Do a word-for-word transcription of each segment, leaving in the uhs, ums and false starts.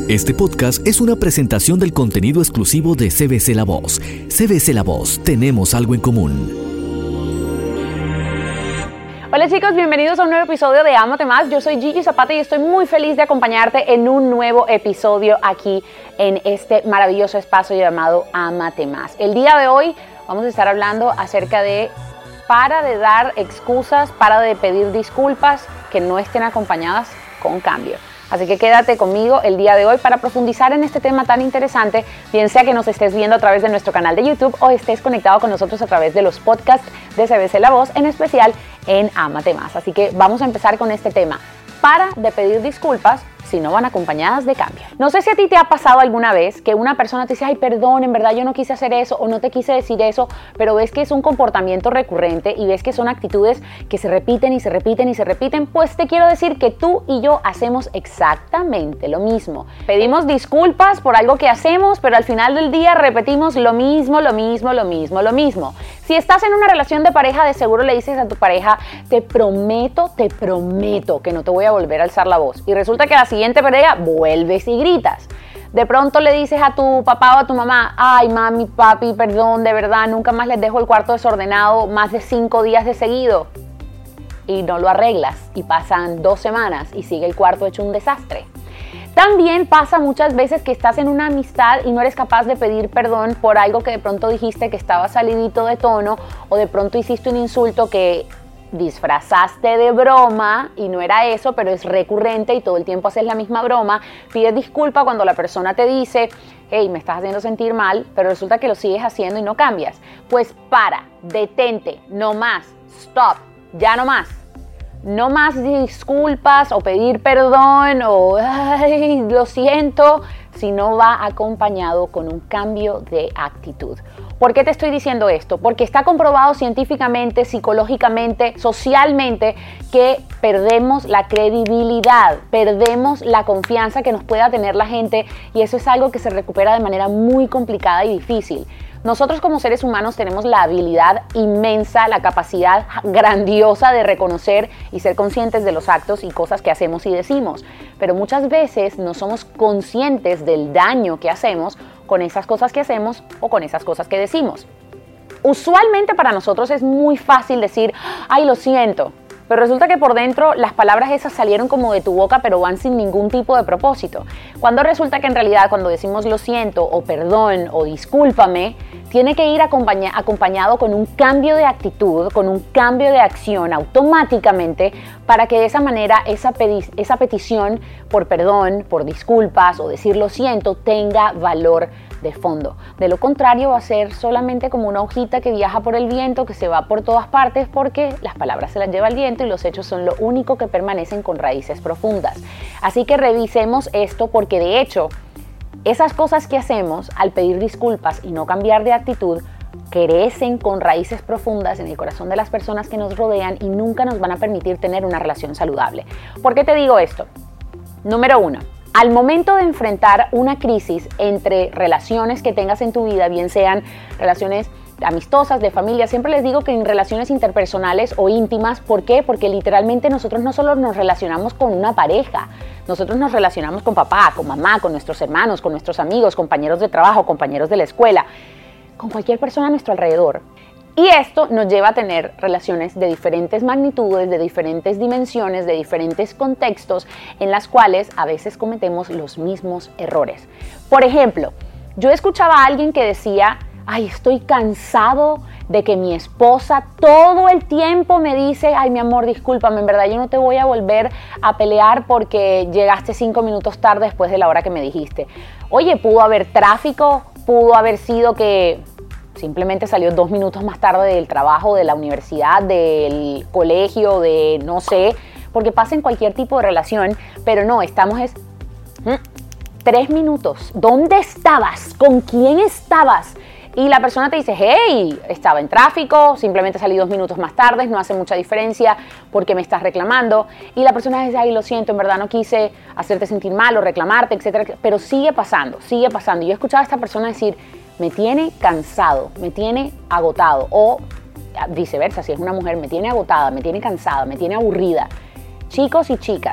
Este podcast es una presentación del contenido exclusivo de C B C La Voz. C B C La Voz, tenemos algo en común. Hola chicos, bienvenidos a un nuevo episodio de Ámate Más. Yo soy Gigi Zapata y estoy muy feliz de acompañarte en un nuevo episodio aquí en este maravilloso espacio llamado Ámate Más. El día de hoy vamos a estar hablando acerca de para de dar excusas, para de pedir disculpas que no estén acompañadas con cambio. Así que quédate conmigo el día de hoy para profundizar en este tema tan interesante, bien sea que nos estés viendo a través de nuestro canal de YouTube o estés conectado con nosotros a través de los podcasts de C B C La Voz, en especial en Ámate Más. Así que vamos a empezar con este tema. Para de pedir disculpas si no van acompañadas de cambio. No sé si a ti te ha pasado alguna vez que una persona te dice, ay, perdón, en verdad yo no quise hacer eso o no te quise decir eso, pero ves que es un comportamiento recurrente y ves que son actitudes que se repiten y se repiten y se repiten, pues te quiero decir que tú y yo hacemos exactamente lo mismo. Pedimos disculpas por algo que hacemos, pero al final del día repetimos lo mismo, lo mismo, lo mismo, lo mismo. Si estás en una relación de pareja, de seguro le dices a tu pareja, te prometo, te prometo que no te voy a volver a alzar la voz. Y resulta que a la siguiente pelea vuelves y gritas. De pronto le dices a tu papá o a tu mamá, ay mami, papi, perdón, de verdad, nunca más les dejo el cuarto desordenado más de cinco días de seguido. Y no lo arreglas y pasan dos semanas y sigue el cuarto hecho un desastre. También pasa muchas veces que estás en una amistad y no eres capaz de pedir perdón por algo que de pronto dijiste que estaba salidito de tono o de pronto hiciste un insulto que disfrazaste de broma y no era eso, pero es recurrente y todo el tiempo haces la misma broma. Pides disculpa cuando la persona te dice, hey, me estás haciendo sentir mal, pero resulta que lo sigues haciendo y no cambias. Pues para, detente, no más, stop, ya no más. No más disculpas o pedir perdón o ay, lo siento, si no va acompañado con un cambio de actitud. ¿Por qué te estoy diciendo esto? Porque está comprobado científicamente, psicológicamente, socialmente que perdemos la credibilidad, perdemos la confianza que nos pueda tener la gente y eso es algo que se recupera de manera muy complicada y difícil. Nosotros como seres humanos tenemos la habilidad inmensa, la capacidad grandiosa de reconocer y ser conscientes de los actos y cosas que hacemos y decimos. Pero muchas veces no somos conscientes del daño que hacemos con esas cosas que hacemos o con esas cosas que decimos. Usualmente para nosotros es muy fácil decir, ay, lo siento. Pero resulta que por dentro las palabras esas salieron como de tu boca, pero van sin ningún tipo de propósito. Cuando resulta que en realidad cuando decimos lo siento o perdón o discúlpame, tiene que ir acompaña- acompañado con un cambio de actitud, con un cambio de acción automáticamente para que de esa manera esa, pedi- esa petición por perdón, por disculpas o decir lo siento tenga valor de fondo. De lo contrario va a ser solamente como una hojita que viaja por el viento, que se va por todas partes porque las palabras se las lleva el viento y los hechos son lo único que permanecen con raíces profundas. Así que revisemos esto porque de hecho esas cosas que hacemos al pedir disculpas y no cambiar de actitud crecen con raíces profundas en el corazón de las personas que nos rodean y nunca nos van a permitir tener una relación saludable. ¿Por qué te digo esto? Número uno. Al momento de enfrentar una crisis entre relaciones que tengas en tu vida, bien sean relaciones amistosas, de familia, siempre les digo que en relaciones interpersonales o íntimas, ¿por qué? Porque literalmente nosotros no solo nos relacionamos con una pareja, nosotros nos relacionamos con papá, con mamá, con nuestros hermanos, con nuestros amigos, compañeros de trabajo, compañeros de la escuela, con cualquier persona a nuestro alrededor. Y esto nos lleva a tener relaciones de diferentes magnitudes, de diferentes dimensiones, de diferentes contextos en las cuales a veces cometemos los mismos errores. Por ejemplo, yo escuchaba a alguien que decía, ay, estoy cansado de que mi esposa todo el tiempo me dice, ay, mi amor, discúlpame, en verdad yo no te voy a volver a pelear porque llegaste cinco minutos tarde después de la hora que me dijiste. Oye, pudo haber tráfico, pudo haber sido que simplemente salió dos minutos más tarde del trabajo, de la universidad, del colegio, de no sé, porque pasa en cualquier tipo de relación, pero no, estamos es ¿hmm? tres minutos. ¿Dónde estabas? ¿Con quién estabas? Y la persona te dice, hey, estaba en tráfico, simplemente salí dos minutos más tarde, no hace mucha diferencia porque me estás reclamando. Y la persona dice, ay, lo siento, en verdad no quise hacerte sentir mal o reclamarte, etcétera. Pero sigue pasando, sigue pasando. Y yo he escuchado a esta persona decir, me tiene cansado, me tiene agotado. O viceversa, si es una mujer, me tiene agotada, me tiene cansada, me tiene aburrida. Chicos y chicas,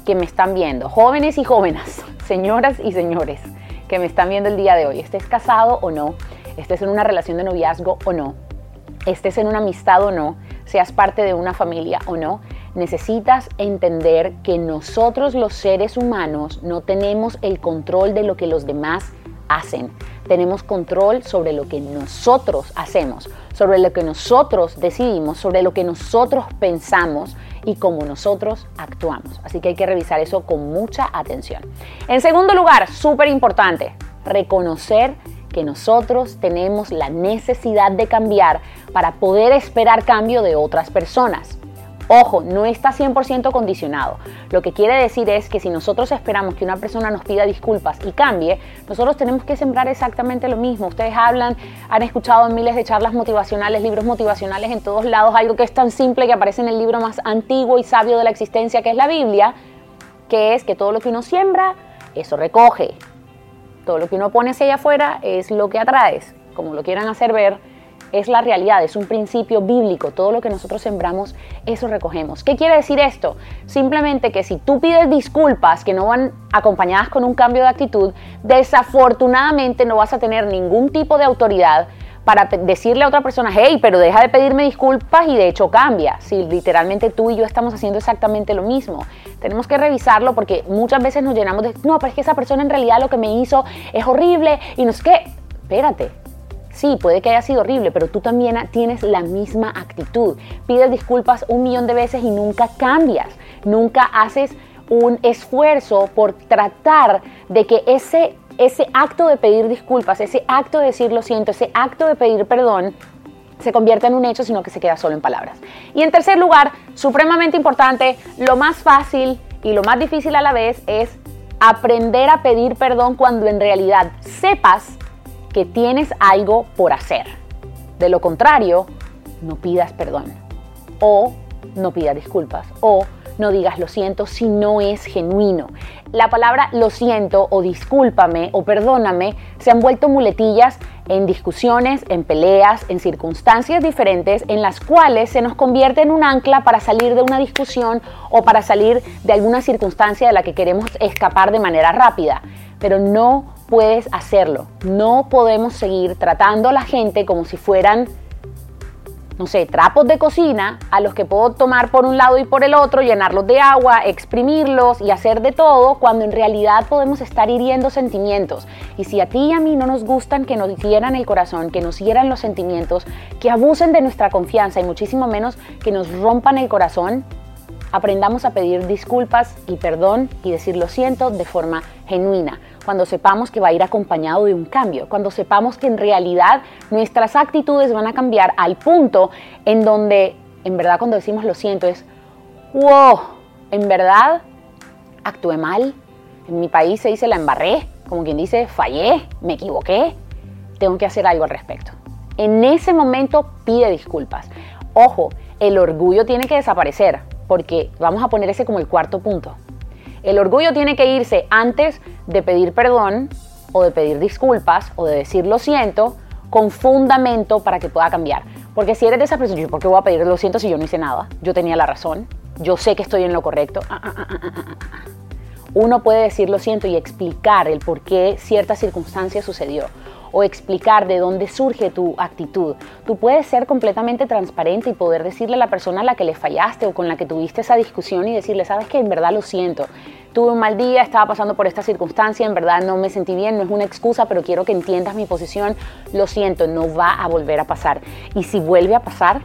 que me están viendo, jóvenes y jóvenes, señoras y señores que me están viendo el día de hoy, estés casado o no, estés en una relación de noviazgo o no, estés en una amistad o no, seas parte de una familia o no, necesitas entender que nosotros los seres humanos no tenemos el control de lo que los demás hacen. Tenemos control sobre lo que nosotros hacemos, sobre lo que nosotros decidimos, sobre lo que nosotros pensamos y cómo nosotros actuamos. Así que hay que revisar eso con mucha atención. En segundo lugar, súper importante, reconocer que nosotros tenemos la necesidad de cambiar para poder esperar cambio de otras personas. Ojo, no está cien por ciento condicionado. Lo que quiere decir es que si nosotros esperamos que una persona nos pida disculpas y cambie, nosotros tenemos que sembrar exactamente lo mismo. Ustedes hablan, han escuchado en miles de charlas motivacionales, libros motivacionales en todos lados, algo que es tan simple que aparece en el libro más antiguo y sabio de la existencia, que es la Biblia, que es que todo lo que uno siembra, eso recoge. Todo lo que uno pone hacia allá afuera es lo que atraes, como lo quieran hacer ver. Es la realidad, es un principio bíblico. Todo lo que nosotros sembramos, eso recogemos. ¿Qué quiere decir esto? Simplemente que si tú pides disculpas que no van acompañadas con un cambio de actitud, desafortunadamente no vas a tener ningún tipo de autoridad para decirle a otra persona, hey, pero deja de pedirme disculpas y de hecho cambia. Si literalmente tú y yo estamos haciendo exactamente lo mismo. Tenemos que revisarlo porque muchas veces nos llenamos de, no, pero es que esa persona en realidad lo que me hizo es horrible y no es que, espérate. Sí, puede que haya sido horrible, pero tú también tienes la misma actitud. Pides disculpas un millón de veces y nunca cambias. Nunca haces un esfuerzo por tratar de que ese, ese acto de pedir disculpas, ese acto de decir lo siento, ese acto de pedir perdón, se convierta en un hecho, sino que se queda solo en palabras. Y en tercer lugar, supremamente importante, lo más fácil y lo más difícil a la vez es aprender a pedir perdón cuando en realidad sepas que tienes algo por hacer. De lo contrario, no pidas perdón o no pidas disculpas o no digas lo siento si no es genuino. La palabra lo siento o discúlpame o perdóname se han vuelto muletillas en discusiones, en peleas, en circunstancias diferentes en las cuales se nos convierte en un ancla para salir de una discusión o para salir de alguna circunstancia de la que queremos escapar de manera rápida. Pero no puedes hacerlo. No podemos seguir tratando a la gente como si fueran, no sé, trapos de cocina a los que puedo tomar por un lado y por el otro, llenarlos de agua, exprimirlos y hacer de todo, cuando en realidad podemos estar hiriendo sentimientos. Y si a ti y a mí no nos gustan que nos hieran el corazón, que nos hieran los sentimientos, que abusen de nuestra confianza y muchísimo menos que nos rompan el corazón, aprendamos a pedir disculpas y perdón y decir lo siento de forma genuina. Cuando sepamos que va a ir acompañado de un cambio, cuando sepamos que en realidad nuestras actitudes van a cambiar al punto en donde, en verdad cuando decimos lo siento es, wow, en verdad actué mal, en mi país se dice la embarré, como quien dice fallé, me equivoqué, tengo que hacer algo al respecto. En ese momento pide disculpas. Ojo, el orgullo tiene que desaparecer, porque vamos a poner ese como el cuarto punto. El orgullo tiene que irse antes de pedir perdón o de pedir disculpas o de decir lo siento con fundamento para que pueda cambiar. Porque si eres de esa persona, ¿por qué voy a pedir lo siento si yo no hice nada? Yo tenía la razón, yo sé que estoy en lo correcto. Ah, ah, ah, ah, ah, ah. Uno puede decir lo siento y explicar el por qué cierta circunstancia sucedió o explicar de dónde surge tu actitud. Tú puedes ser completamente transparente y poder decirle a la persona a la que le fallaste o con la que tuviste esa discusión y decirle, sabes que en verdad lo siento, tuve un mal día, estaba pasando por esta circunstancia, en verdad no me sentí bien, no es una excusa, pero quiero que entiendas mi posición, lo siento, no va a volver a pasar. Y si vuelve a pasar,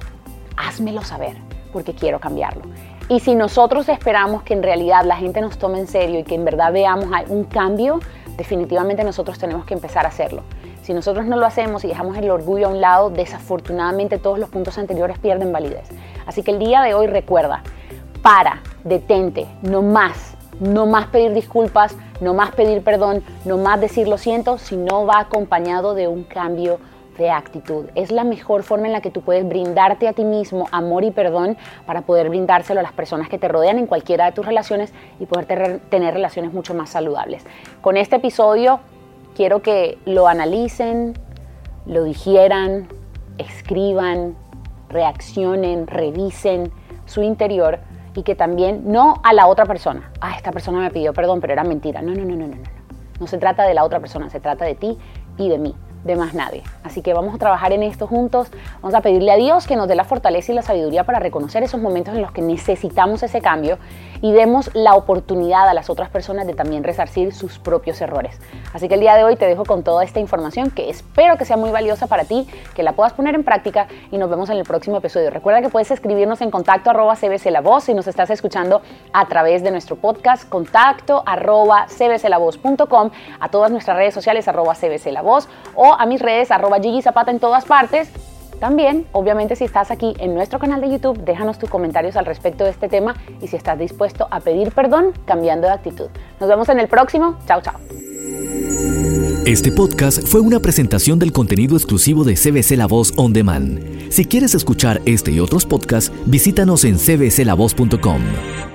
házmelo saber, porque quiero cambiarlo. Y si nosotros esperamos que en realidad la gente nos tome en serio y que en verdad veamos un cambio, definitivamente nosotros tenemos que empezar a hacerlo. Si nosotros no lo hacemos y dejamos el orgullo a un lado, desafortunadamente todos los puntos anteriores pierden validez. Así que el día de hoy recuerda, para, detente, no más, no más pedir disculpas, no más pedir perdón, no más decir lo siento, si no va acompañado de un cambio de actitud. Es la mejor forma en la que tú puedes brindarte a ti mismo amor y perdón para poder brindárselo a las personas que te rodean en cualquiera de tus relaciones y poder ter- tener relaciones mucho más saludables. Con este episodio quiero que lo analicen, lo digieran, escriban, reaccionen, revisen su interior y que también no a la otra persona. Ah, esta persona me pidió perdón, pero era mentira. No, no, no, no, no, no. No se trata de la otra persona, se trata de ti y de mí, de más nadie. Así que vamos a trabajar en esto juntos. Vamos a pedirle a Dios que nos dé la fortaleza y la sabiduría para reconocer esos momentos en los que necesitamos ese cambio y demos la oportunidad a las otras personas de también resarcir sus propios errores. Así que el día de hoy te dejo con toda esta información que espero que sea muy valiosa para ti, que la puedas poner en práctica y nos vemos en el próximo episodio. Recuerda que puedes escribirnos en contacto arroba cbclavoz si nos estás escuchando a través de nuestro podcast, contacto arroba cbclavoz punto com, a todas nuestras redes sociales arroba cbclavoz o a mis redes arroba Gigi Zapata en todas partes. También, obviamente, si estás aquí en nuestro canal de YouTube, déjanos tus comentarios al respecto de este tema y si estás dispuesto a pedir perdón cambiando de actitud. Nos vemos en el próximo. Chao, chao. Este podcast fue una presentación del contenido exclusivo de C B C La Voz On Demand. Si quieres escuchar este y otros podcasts, visítanos en c b c la voz punto com.